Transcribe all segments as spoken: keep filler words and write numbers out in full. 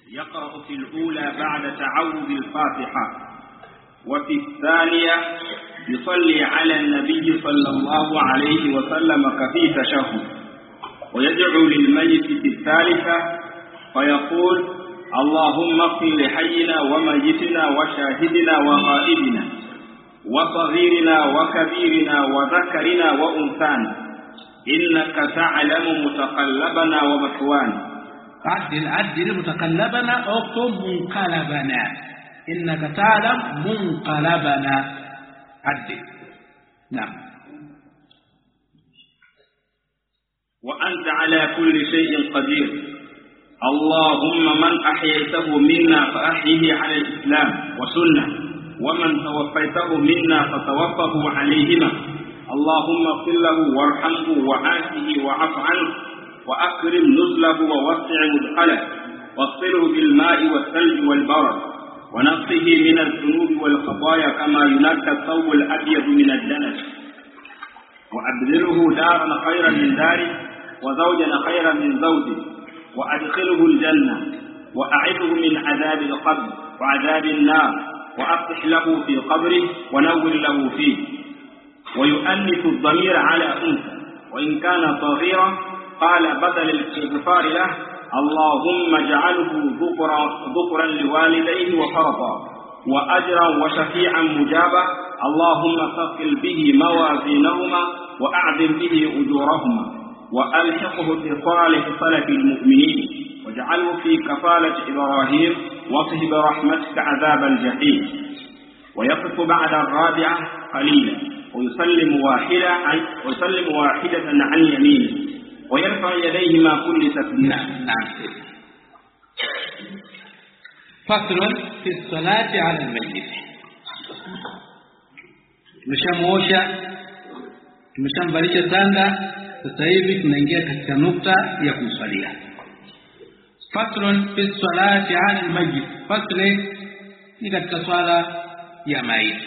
يقرأ في الأولى بعد تعوذ الفاتحة، وفي الثانية يصلي على النبي صلى الله عليه وسلم كفي تشهد، ويدعو للميت في الثالثة فيقول: اللهم اغفر لحينا وميتنا وشاهدنا وغائبنا وصغيرنا وكبيرنا وذكرنا وأنثانا إنك تعلم متقلبنا ومثوانا. عدل عدل متقلبنا اكتب منقلبنا، إنك تعلم منقلبنا. عدل. نعم. وأنت على كل شيء قدير، اللهم من أحييته منا فأحيه على الإسلام وسنة، ومن توفيته منا فتوفه عليهما، اللهم اغفر له وارحمه وعافه وعف عنه وأكرم نزله ووسع مدخله، واغسله بالماء والثلج والبرد، ونقه من الذنوب والخطايا كما ينقى الثوب الأبيض من الدنس، وأبدله دارا خيرا من داره وزوجا خيرا من زوجه، وأدخله الجنة، وأعذه من عذاب القبر وعذاب النار، وأفتح له في قبره ونور له فيه، ويؤنث الضمير على أنثى وإن كان صغيرا، قال بدل الاستغفار له: اللهم اجعله ذكرا ذكرا لوالديه وفرطا وأجرا وشفيعا مجابا، اللهم ثقل به موازينهما وأعظم به أجورهما، وألحقه بصالح سلف المؤمنين، واجعله في كفالة إبراهيم، واصه برحمتك عذاب الجحيم. ويقف بعد الرابعة قليلا ويسلم واحدة عن ويسلم واحدة عن يمينه، ويرفع يديه مع كل تسليم. نعم. فصل في الصلاة على الميت. tumeshamuosha tumeshamvalisha sanda, sasa hivi tunaingia katika nukta ya kumswalia. Faslun fi salati ala al-mayyit. Fasli ni katika swala ya maiti.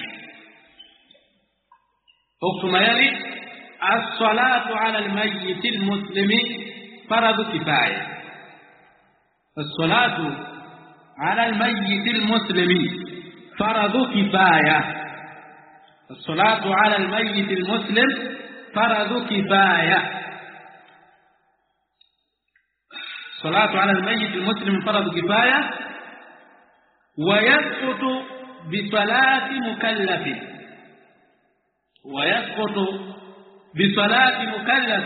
Hukumu yali as-salatu ala al-mayyit al-muslimi fardu kifaya. As-salatu ala al-mayyit al-muslimi fardu kifaya. As-salatu ala al-mayyit al-muslim فرض كفاية. صلاة على الميت المسلم فرض كفاية، ويسقط بصلاة مكلف ويسقط بصلاة مكلف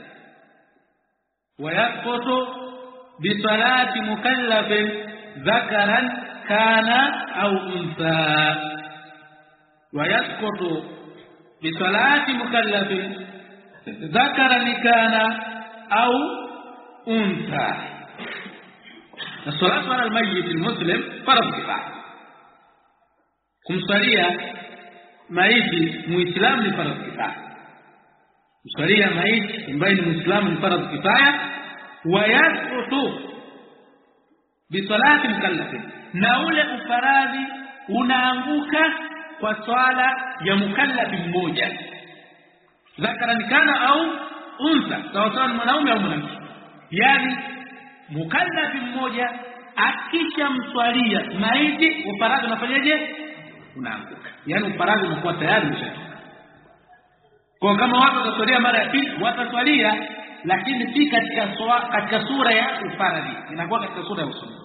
ويسقط بصلاة مكلف ذكرا كان أو أنثى. ويسقط بصلاة مكلف ذكرا كان أو أنثى. الصلاة على الميت المسلم فرض كفاية. kumsalia maiti muislamu ni faradhi kifaya. kumsalia maiti ambaye ni muislamu ni faradhi kifaya. wa yasqutu bi salati mukallaf, na ule ufaradhi unaanguka kwa swala ya mukallafi mmoja, dhakaran kana au unsa, sawa sawa mwanaume au mwanamke. Yani mukallafi mmoja akisha mswalia maiti, ufaradhi unafanyaje? Unaanguka. Yani ufaradhi unakuwa tayari umeshatoka. Kwa kama watu wataswalia mara ya pili wataswalia, lakini si katika sura katika sura ya ufaradhi, inakuwa katika sura ya usunna.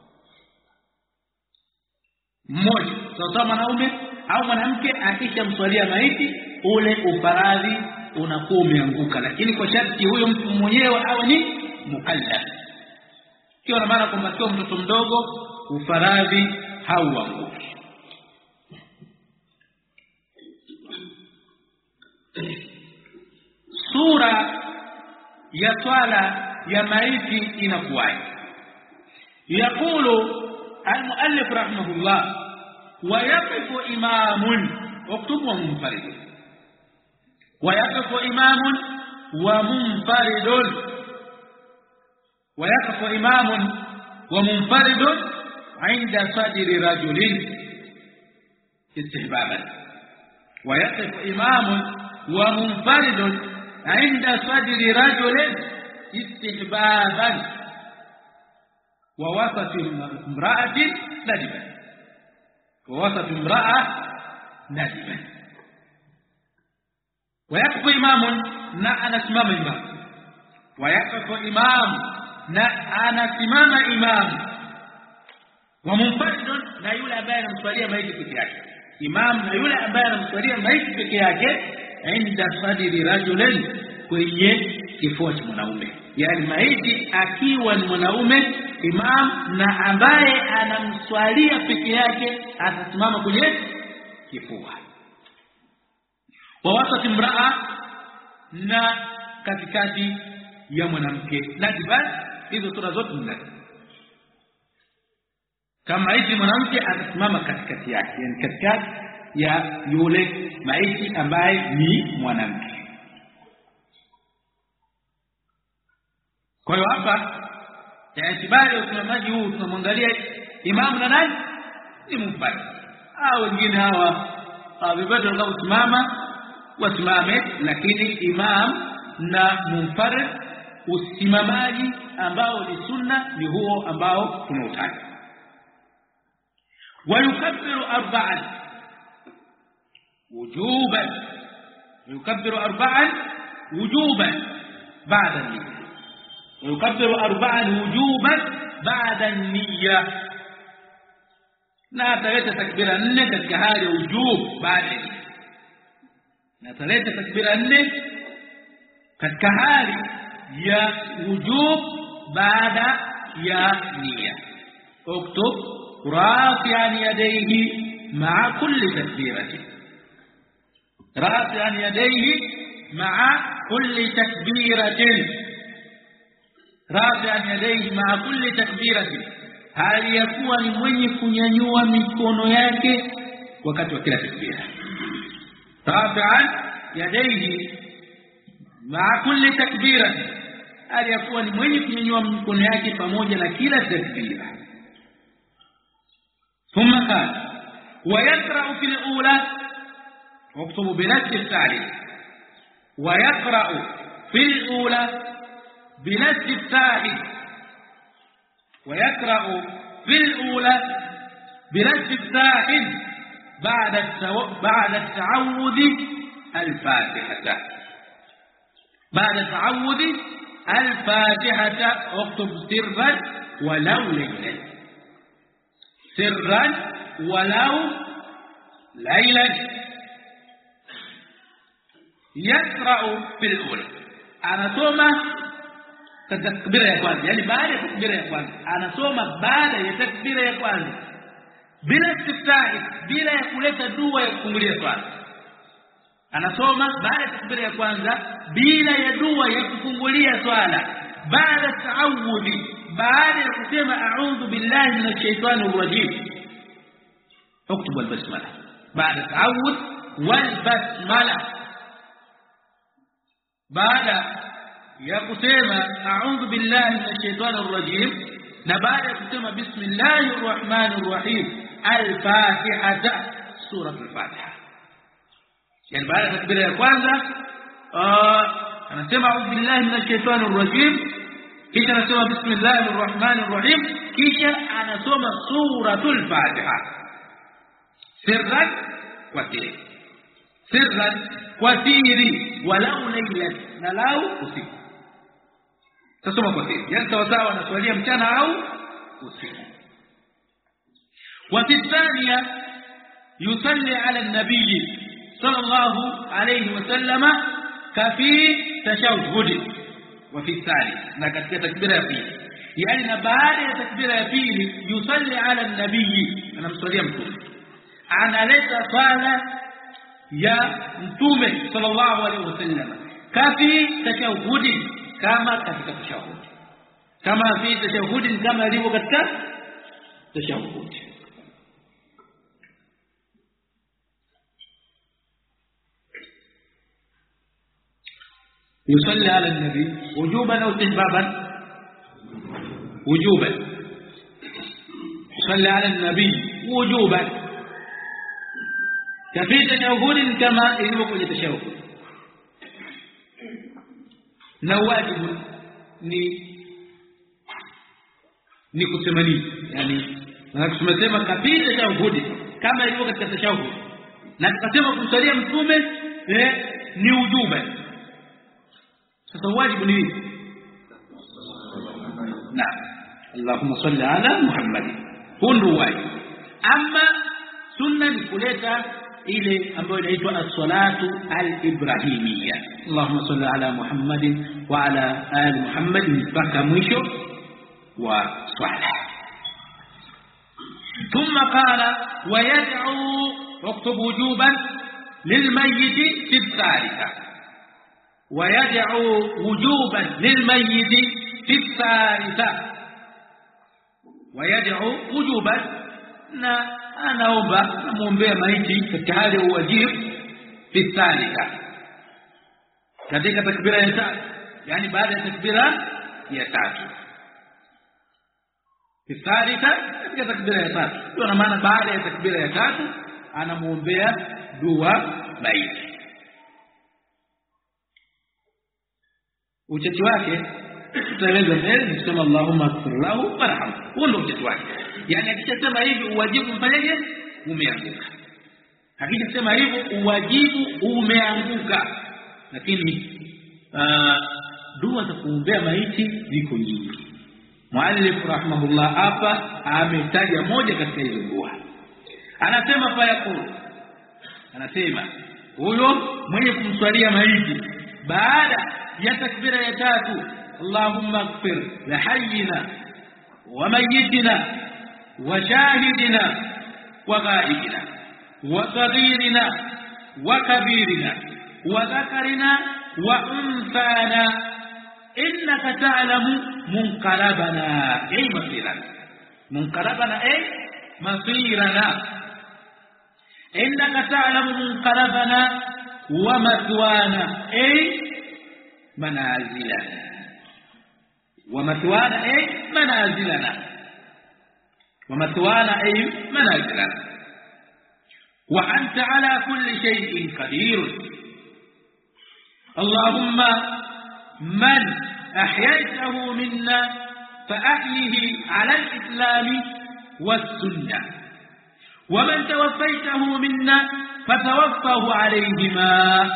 Mmoja sawa sawa mwanaume au mwanamke akisha mswalia maiti, ule ufaradhi unakuwa umeanguka, lakini kwa sharti huyo mtu mwenyewe awe ni mukallaf. Sio na maana kwamba sio mtoto mdogo ufaradhi hauanguki. Sura ya swala ya maiti inakuwaje? Yakulu al-muallif rahimahullah: ويقف إمام واكتب ومنفرد. ويقف إمام ومنفرد ويقف إمام ومنفرد عند صدر رجل استحبابا. ويقف إمام ومنفرد عند صدر رجل استحبابا. wa wasati imra'atin nadiban wa wasati imra'a nadiban wa yakfu imamun na anasimama imam wa yakfu imam na anasimama imam wa munfaridun na yule ambaye anamswalia maiti peke yake imam na yule ambaye anamswalia maiti peke yake inda sadri rajulin kwenye kifua cha mwanaume yani maiti akiwa ni mwanaume imam na ambaye anamswalia peke yake atasimama kwenye kifua wa wasati imraa na katikati ya mwanamke nadiban hizo sura zote nne kama maiti mwanamke atasimama katikati yake yani katikati ya yule maiti ambaye ni mwanamke kwa hiyo hapa taatibari usimamaji huu tunamwangalia imamu na nani ni munfarid au wengine hawa wabebeta wanaosimama wasimame lakini imam na munfarid usimamaji ambao ni sunna ni huo ambao tunautaja wayukabbiru arba'an wujuban yukabbiru arba'an wujuban ba'da an-niyya yukabbiru arba'an wujuban ba'da an-niyya na ataleta takbira nne katika hali ya wujub baada na ataleta takbira nne katika hali ya wujub baada ya niyya uktub rafi'an yadayhi ma'a kulli takbiratin rafi'an yadayhi ma'a kulli takbiratin rafi'an yadayhi ma'a kulli takbiratin hali ya kuwa ni mwenye kunyanyua mikono yake wakati wa kila takbira rafi'an yadayhi ma'a kulli takbira hali ya kuwa ni mwenye kunyanyua mikono yake pamoja na kila takbira thumma qala wa yaqra'u fil ula waktubu binafsi at-ta'rif wa yaqra'u fil ula binafsi at-ta'rif ويقرأ في الأولى بنفس التاء بعد بعد التعوذ الفاتحة بعد التعوذ الفاتحة اكتب سرا ولو ليلا سرا ولو ليلا يقرأ في الأولى أنا ثم takbira ya kwanza yani baada ya takbira ya kwanza anasoma baada ya takbira ya kwanza bila istiftahi bila ya kuleta dua ya kufungulia swala anasoma baada ya takbira ya kwanza bila ya dua ya kufungulia swala baada taawudhi baada ya kusema a'udhu billahi minash shaitanir rajim اكتب البسمله بعد التعوذ والبسمله بعد ya kusema a'udhu billahi minash shaitanir rajim na baada ya kusema bismillahir rahmanir rahim al-fatihah surah al-fatiha yani baada ya takbira ya kwanza anasema a'udhu billahi minash shaitanir rajim kisha anasema bismillahir rahmanir rahim kisha anasoma suratul fatiha sirran wa siri sirran wa siri walau laylan na lau usiku tasoma kwa siri yani sawa sawa anaswalia mchana au usiku wa thania yusalli ala an-nabiy sallallahu alayhi wasallama kafi tashahhud wa fi thalith na katika takbira ya pili yani na baada ya takbira ya pili yusalli ala an-nabiy anamswalia mtume analeta swala ya mtume sallallahu alayhi wasallama kafi tashahhud kama katika tashahhud kama fi tashahhud kama ilivyo katika tashahhud يصلي على النبي وجوبا او استحبابا وجوبا يصلي على النبي وجوبا كفي تشهد كما ilivyo kwenye tashahhud na wajibu ni ni kusema nini? Yani na kusema kabisa tashahudi kama ilivyo katika tashahudi, na tukasema kumsalia mtume eh, ni ujuba. Sasa wajibu ni nini? Na Allahumma salli ala Muhammad, hundu wajibu. Ama sunna ni kuleta ile ambayo inaitwa as-salatu al-ibrahimiyya, Allahumma salli ala Muhammadin wa ala ali Muhammad mpaka mwisho wa swala. ثم قال ويدعو واكتب وجوبا للميت في الثالثة، ويدعو وجوبا للميت في الثالثة، ويدعو وجوبا na anaomba namuombea maiti katika hali ya wajibu fi thalitha, katika takbira ya tatu, yani baada ya takbira ya tatu. Fi thalitha katika takbira ya tatu, ndio maana baada ya takbira ya tatu anamuombea dua maiti. Uchachi wake tutaeleza mbele, ni kusema Allahumma ighfir lahu warhamhu, huo ndio uchachi wake. Yani akisema hivi uwajibu mfanyaje? Umeanguka. Akisema hivyo uwajibu umeanguka. Lakini uh, dua za kuombea maiti ziko nyingi. Muallif rahimahullah hapa ametaja moja katika hizo dua. Anasema fa yakul, anasema huyo mwenye kumswalia maiti baada ya takbira ya tatu, Allahumma ighfir li hayyina wa mayyitina وشاهدنا وغائبنا وصغيرنا وكبيرنا وذكرنا وأنثانا إنك تعلم منقلبنا أي مصيرنا، منقلبنا أي مصيرنا، إنك تعلم منقلبنا ومثوانا أي منازلنا، ومثوانا أي منازلنا، ومثوانا أي منازلنا، وأنت على كل شيء قدير. اللهم من أحييته منا فأحيه على الإسلام والسنة، ومن توفيته منا فتوفه عليهما.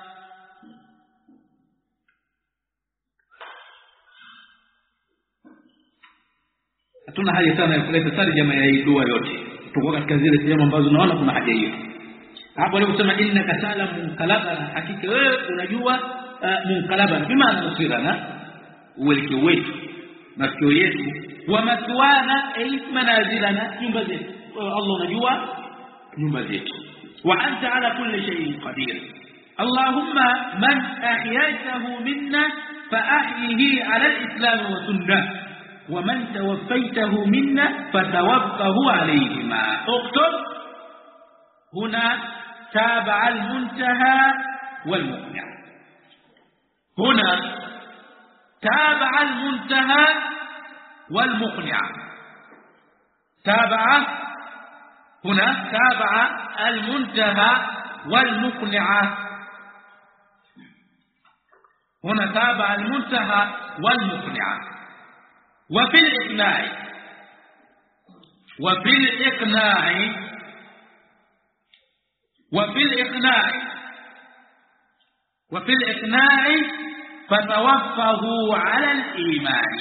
Hatuna haja sana ya kuleta tarjama ya hii dua yote, tuko katika zile sehemu ambazo naona kuna haja hiyo. Hapo aliposema innaka ta'lamu munqalabana, hakika wewe unajua uh, munqalabana bimaana musirana, uelekeo wetu, masikio yetu, wa matwana ay manazilana, nyumba zetu. Allah unajua nyumba zetu. Wa anta ala kulli shay'in qadir. Allahumma man ahyaytahu minna fa ahyihi ala al-islam wa sunnah, ومن توفيته منا فتوفه عليهما. اكتب هنا تابع المنتهى والمقنع، هنا تابع المنتهى والمقنع، تابع هنا تابع المنتهى والمقنع، هنا تابع المنتهى والمقنع. وفي الإقناع، وفي الإقناع، وفي الإقناع، وفي الإقناع فتوفه على الإيمان،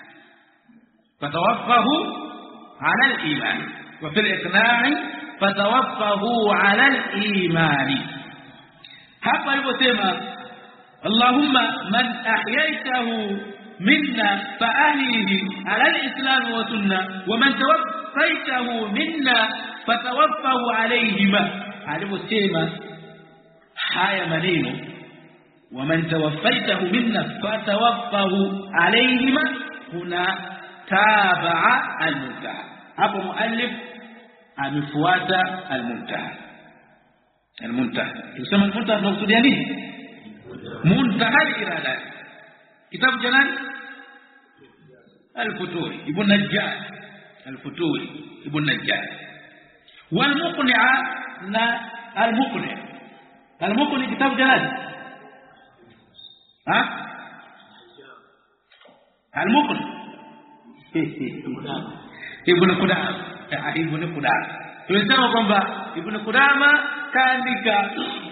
فتوفه على الإيمان، وفي الإقناع فتوفه على الإيمان. hapa aliposema Allahumma man ahyaytahu منا فأهله على الإسلام والسنة ومن توفيته منا فتوفه عليهما. aliposema haya maneno ومن توفيته منا فتوفه عليهما, kuna tabaa al-muntaha. hapo muallif amefuata al-muntaha. al-muntaha tunasema al-muntaha tunakusudia nini? muntaha al-iradat. kitabu cha nani? Al-Futuri Ibn Najjar, Al-Futuri Ibn Najjar. Wal-Muqni'a na Al-Muqni', Al-Muqni' kitabu cha nani? Ha? Al-Muqni' Ibn Qudama. Ibn Qudama. Tunasema kwamba Ibn Qudama kaandika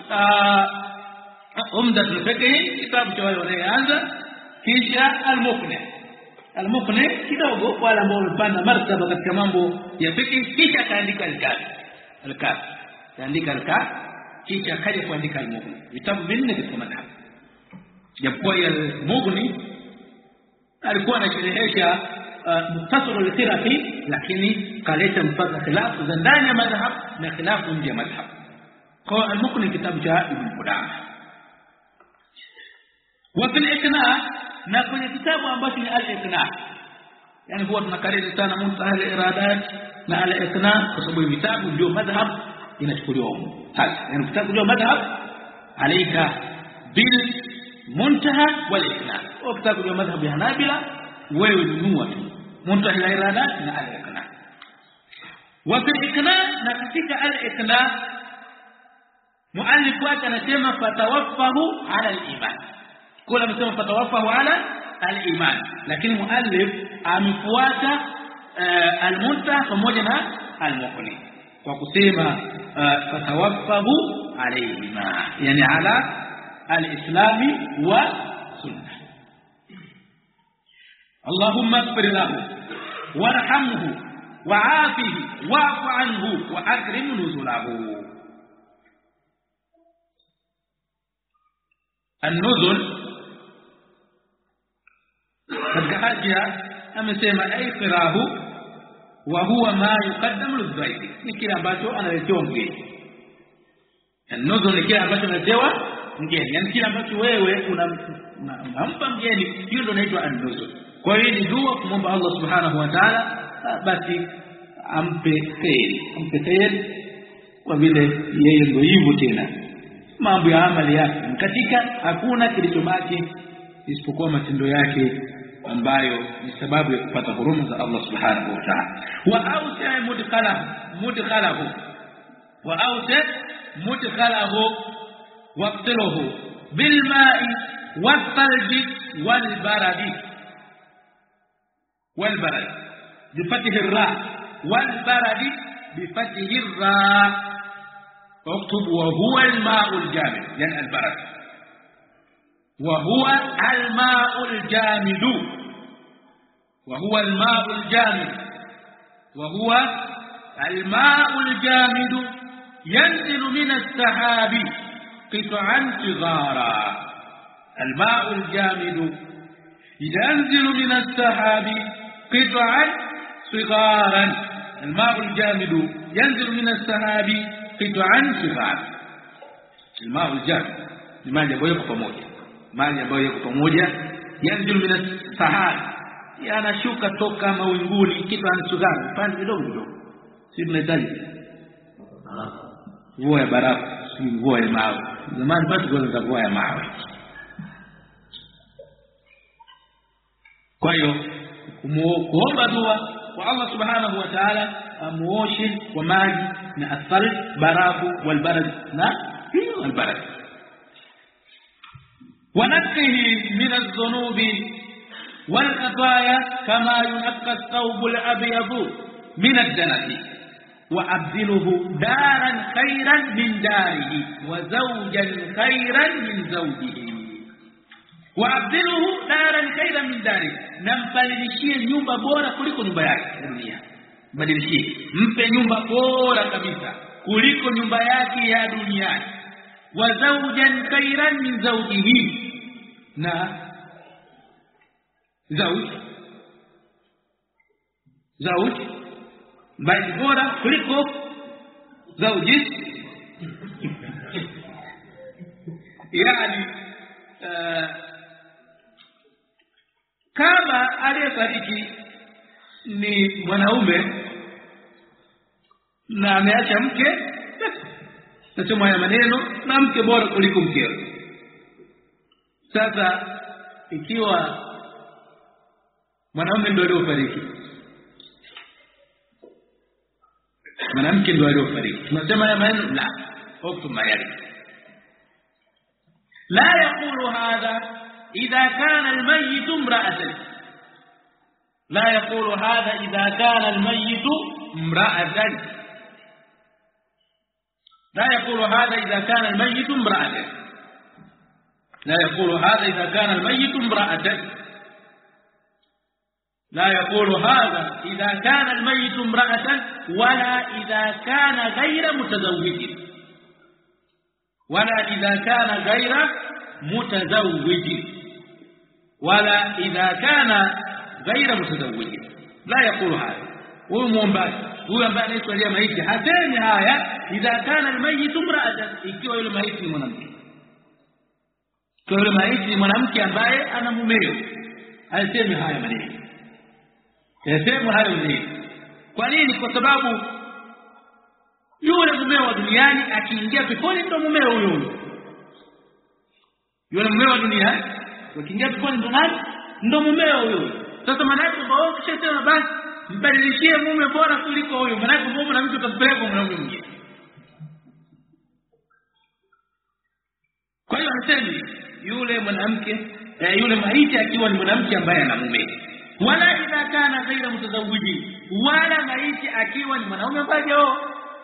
Umdatul Fiqh, kitabu cha wale wanaoanza, kisha Al-Muqni. Al-Muqni kidogo wale ambao wamepanda martaba katika mambo ya fiqh, kisha kaandika Al-Kafi. Al-Kafi. Kaandika Al-Kafi, kisha kaja kuandika Al-Muqni. Vitabu vinne katika madhhabu. Japokuwa Al-Muqni alikuwa anasherehesha Mukhtasar al-Khirafi, lakini kaleta mpaka khilafu za ndani ya madhhab na khilafu nje ya madhhab. Kwa Al-Muqni kitabu cha Ibn Qudama. Wa fil Iqna, na kwenye kitabu ambacho ni Al-Iqna, yani huwa tunakariri sana Muntaha al-Iradat na Al-Iqna kwa sababu vitabu ndio madhhab inachukuliwa huko. Sasa yani kitabu ndio madhhab, alayka bil Muntaha wal Iqna. Au kitabu ndio madhhab ya Hanabila, wewe nunua tu Muntaha al-Iradat na Al-Iqna. Wa fil Iqna, na katika Al-Iqna muallif wake anasema fatawaffahu ala al-iman. Kula msema fatawaffahu ala al-iman, lakini muallif amefuata uh, al-Muntaha pamoja na al-Muqni kwa kusema uh, fatawaffahu alayhima, yani ala al-islami wa sunnah. Allahumma ighfir lahu warhamhu wa'afihi wa'fu anhu wa akrim nuzulahu. النزل katika haja amesema aifirahu wa huwa ma yuqaddamu lidhaifi, ni kile ambacho analetewa mgeni. An-nuzul ni kile ambacho analetewa mgeni, yani kile ambacho wewe unampa mgeni, hiyo ndio inaitwa an-nuzul. Kwa hiyo ni dua kumomba Allah subhanahu wa ta'ala basi ampe kheri, ampe kheri kwa vile yeye ndio hivyo tena. Mambo ya amali yake katika hakuna kilichobaki isipokuwa matendo yake ambayo ni sababu ya kupata huruma za Allah subhanahu wa ta'ala. Wa awsa mudkhalahu mudkhalahu wa awsa mudkhalahu waqtiluhu bil ma'i wat thalji wal baradi wal barad bi fathi ar-ra wal baradi bi fathi ar-ra. اكتب وهو الماء الجامد، يعني البرد. وهو الماء الجامد، وهو الماء الجامد، وهو الماء الجامد ينزل من السحاب قطعا صغارا. الماء الجامد ينزل من السحاب قطعا صغارا. الماء الجامد ينزل من السحاب قطعا صغارا. الماء الجامد ni maji ambayo yako pamoja, maji ambayo yako pamoja, yanzil min as-sahab, yanashuka toka mawinguni, kitu anachugana pande kidogo kidogo. Sisi tunahitaji mvua ya barafu, si mvua ya mawe. Zamani basi kwa mvua ya mawe. Kwa hiyo kuomba dua kwa Allah subhanahu wa ta'ala amuoshe kwa maji na athari barafu wal barad na hiyo al barad. ونقه من الذنوب والخطايا كما ينقى الثوب الأبيض من الدنس. وأبدله دارا خيرا من داره وزوجا خيرا من زوجه. وأبدله دارا خيرا من داره, nampalilishie nyumba bora kuliko nyumba yake dunia. Badilishie, mpe nyumba bora kabisa kuliko nyumba yake ya duniani. Wa zawjan khairan min zawjihi, na zawj zawj bali bora kuliko zawji. Yani uh, kama aliyefariki ni mwanaume na ameacha mke, nasema haya maneno, na mke bora kuliko mkeo. Sasa ikiwa mwanaume ndio aliyofariki, mwanamke ndio aliyofariki, tunasema haya maneno la wakati mayari. La yaqulu hadha idha kana almayyit imra'atan, لا يقول هذا إذا كان الميت امرأة لا يقول هذا إذا كان الميت امرأة لا يقول هذا إذا كان الميت امرأة لا يقول هذا إذا كان الميت امرأة ولا إذا كان غير متزوج ولا إذا كان غير متزوج ولا إذا كان غير متزوج لا يقول هذا. huyu muombaji huyu ambaye anaitwa maiti hasemi haya idha kana almayit imra'atan, ikiwa yule maiti ni mwanamke. Kwa yule maiti ni mwanamke ambaye ana mumeo, hasemi haya maneno, hasemi haya maneno. Kwa nini? Kwa sababu yule mumeo wa duniani akiingia peponi ndo mumeo huyo. Yule mumeo wa duniani akiingia peponi ndo nani? Ndo mumeo huyo. Sasa manake wao kisha basi mbadilishie mume bora kuliko huyo, manake mume na mtu atampeleka mwanamume mwingine. Kwa hiyo anasema yule mwanamke eh, yule maiti akiwa ni mwanamke ambaye ana mume, wala idha kana ghaira mutazawwiji, wala maiti akiwa ni mwanaume ambaye hao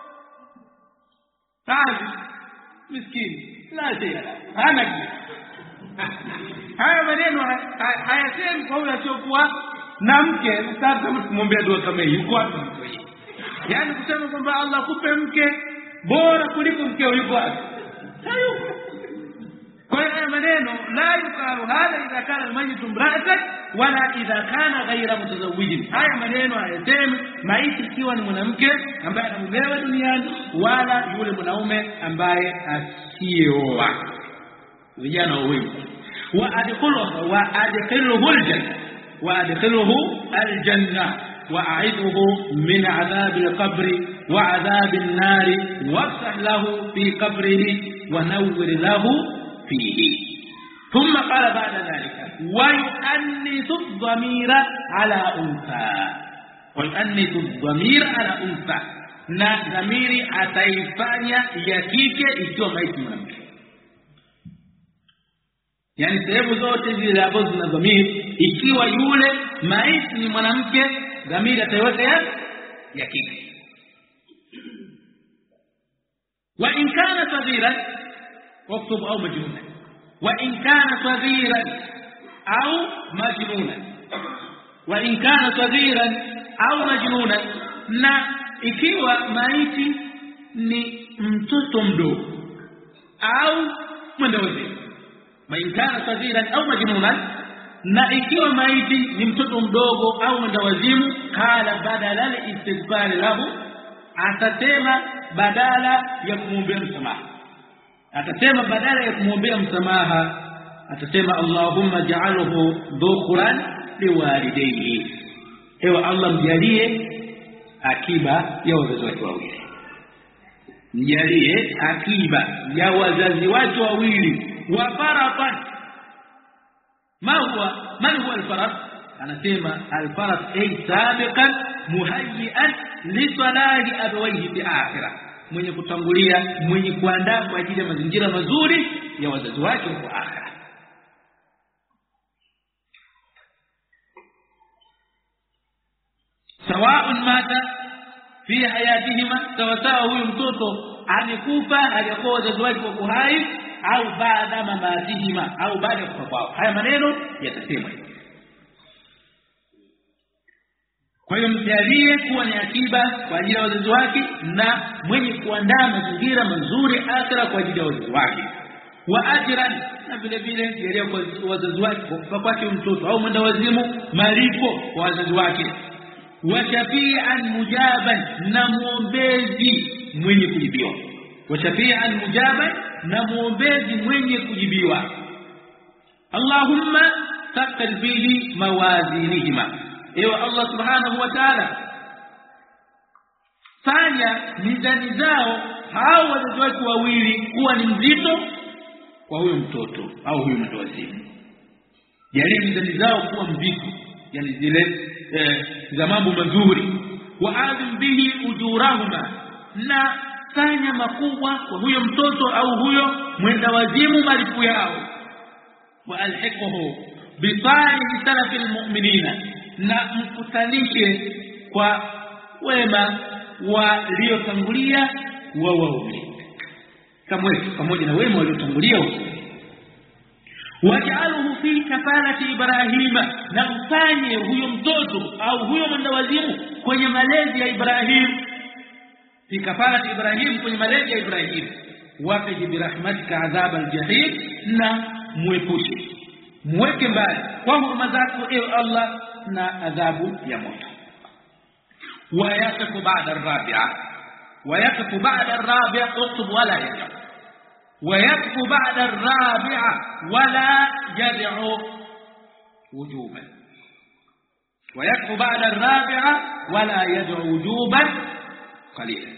kazi miskini la shida hana kitu. Haya maneno hayasemi kwa yule asiokuwa na mke. Sasa kama kumwombea dua kama hii yuko wapi mtu hii? Yaani kusema kwamba Allah kupe mke bora kuliko mkeo yuko wapi? Hayuko. Kwa hiyo maneno la yukaru hada idha kana almayit imra'atan wala idha kana ghayra mutazawwijin. Haya maneno hayasemi maiti ikiwa ni mwanamke ambaye ana mume duniani wala yule mwanaume ambaye asioa. Vijana wengi wa adkhuluhu wa adkhuluhu aljanna wa adkhuluhu aljanna wa a'idhuhu min 'adhabi alqabri wa 'adhabi an-nar wafsah lahu fi qabrihi wa nawwir lahu fihi. Thumma qala ba'da dhalika wa yu'annisu adh-dhamira 'ala untha wa yu'annisu adh-dhamira 'ala untha, na dhamiri ataifanya ya kike ikiwa maiti mwanamke. Yani sehemu zote zile ambazo zina dhamiri, ikiwa yule maiti ni mwanamke dhamiri ataiweka ya ya kike. Wa in kana sadira waktub au majnuna, wa in kana sadira au majnuna, wa in kana sadira au majnuna, na ikiwa maiti ni mtoto mdogo au mwendawazimu. Man kana sadiran au majnunan, na ikiwa maiti ni mtoto mdogo au mwendawazimu, kala badala al-istighfar lahu, atasema badala ya kumwombea msamaha, atasema badala ya kumwombea msamaha atasema Allahumma ja'alhu dhukhran liwalidayhi, ewe Allah mjalie akiba ya wazazi wake wawili, mjalie akiba ya wazazi wake wawili. Wa faratan, ma huwa man huwa al-farat? Anasema al-farat ay sabiqan muhayyi'an li salahi abawayhi fi akhirah, mwenye kutangulia, mwenye kuandaa kwa ajili ya mazingira mazuri ya wazazi wake kwa akhirah. Sawa'un mata fi hayatihima, sawasawa huyu mtoto amekufa aliyakuwa wazazi wake kwa uhai au baada mamatihima, au baada ya kufa kwao. Haya maneno yatasema. Kwa hiyo mjalie kuwa ni akiba kwa ajili ya wazazi wake na mwenye kuandaa mazingira mazuri akhira kwa ajili ya wazazi wake. Wa ajran, na vile vile jalia kwa wazazi wake kwa kwake mtoto au mwenda wazimu malipo kwa wazazi wake. Wa shafi'an mujaban, na muombezi mwenye kujibiwa. Wa shafi'an mujaban, na muombezi mwenye kujibiwa. Allahumma taqil fihi mawazinihima, ewe Allah subhanahu wa ta'ala fanya mizani zao hao wazazi wake wawili kuwa ni mzito kwa huyo mtoto au huyo mtu wazimu. Jalia mizani zao kuwa mzito, yani zile eh, za mambo mazuri. Wa adhim bihi ujurahuma, na fanya makubwa kwa huyo mtoto au huyo mwenda wazimu malipo yao. Wa alhiqhu bi salih salafil mu'minina, na mkutanishe kwa wema waliotangulia wa waumini kama pamoja na wema waliotangulia. Waj'aluhu fi kafalati Ibrahima, na mfanye huyo mtoto au huyo mwendawazimu kwenye malezi ya Ibrahim, fi kafalati Ibrahim, kwenye malezi ya Ibrahim. Waqi bi rahmatika adhab al-jahim, na muepushe muweke mbali kwa huruma zako ewe Allah na adhabu ya moto. ويقف بعد الرابعة ويقف بعد الرابعة اكتب ولا يدع ويقف بعد الرابعة ولا يدع وجوبا ويقف بعد الرابعة ولا يدع وجوبا قليلا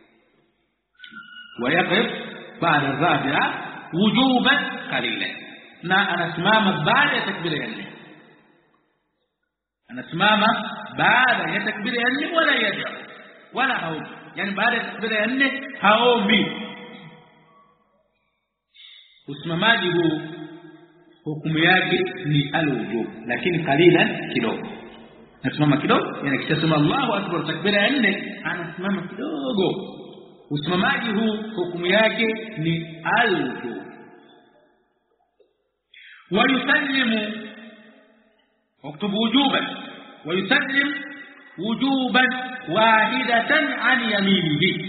ويقف بعد الرابعة وجوبا قليلا. na anasimama baada ya takbira ya nne anasimama baada ya takbira ya nne wala yad'a wala haombi, yani baada ya takbira ya nne haombi. Usimamaji huu hukumu yake ni al-wujub, lakini kalilan kidogo. Nasimama kidogo, yani kisha Allahu akbar takbira ya nne anasimama kidogo. Usimamaji huu hukumu yake ni al-wujub. ويسلم واكتب وجوبا ويسلم وجوبا واحدة عن يمينه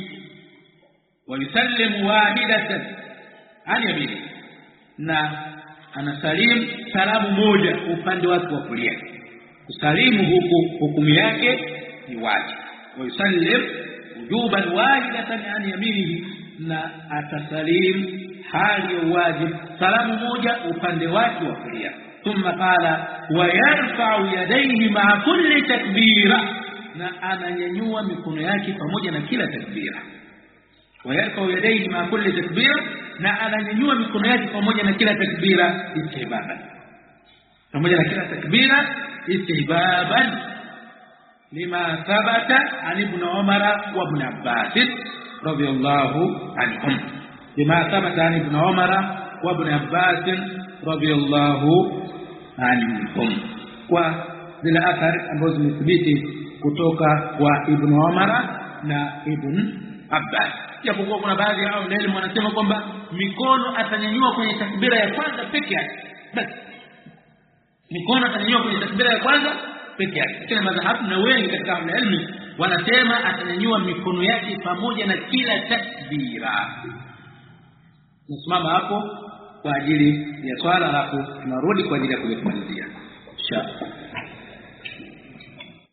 ويسلم واحدة عن يمينه, na anasalim salamu moja upande wake wa kulia. Kusalimu huku hukumu yake ni wajibu. ويسلم وجوبا واحدة عن يمينه, na atasalim hali ya wajib salamu moja upande wake wa kulia. Thumma qala wa yarfa'u yadayhi ma'a kulli takbira, na ananyanyua mikono yake pamoja na kila takbira. Wa yarfa'u yadayhi ma'a kulli takbira, na ananyanyua mikono yake pamoja na kila takbira istihbaban, pamoja na kila takbira istihbaban, lima thabata an ibn Umar wa ibn Abbas radiyallahu anhum بما ثبت عن ابن عمر وابن عباس رضي الله عنهم, kwa zile athari ambazo zimethibiti kutoka kwa Ibn Umar na Ibn Abbas. Japokuwa kuna baadhi ya wao elimu wanasema kwamba mikono atanyanyua kwenye takbira ya kwanza peke yake, basi mikono atanyanyua kwenye takbira ya kwanza peke yake. Lakini madhahabu na wengi katika elimu wanasema atanyanyua mikono yake pamoja na kila takbira. Nasimama hapo kwa ajili ya swala, alafu tunarudi kwa ajili ya kumalizia inshallah.